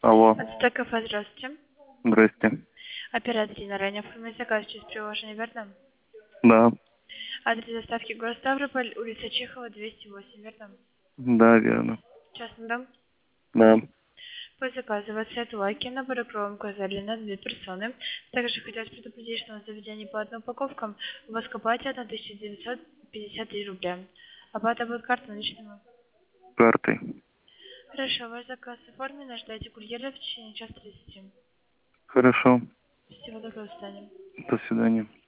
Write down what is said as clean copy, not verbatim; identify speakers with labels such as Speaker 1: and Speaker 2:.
Speaker 1: Алло,
Speaker 2: Это кафе, здравствуйте.
Speaker 1: здрасте.
Speaker 2: Оператор ранее оформить заказ через приложение, верно?
Speaker 1: Да,
Speaker 2: Адрес доставки город Ставрополь, улица Чехова, 208, верно?
Speaker 1: да, верно.
Speaker 2: Частный дом.
Speaker 1: Да,
Speaker 2: По заказу в цвет лаки, набор кромку залили на 2 персоны. Также хотелось предупредить, что на заведении по одной упаковкам у вас оплате 1953 рубля. Оплата будет картой наличными.
Speaker 1: картой.
Speaker 2: Хорошо, ваш заказ оформлен, ждайте курьера в течение часа 30.
Speaker 1: Хорошо.
Speaker 2: Всего доброго, до свидания.
Speaker 1: До свидания.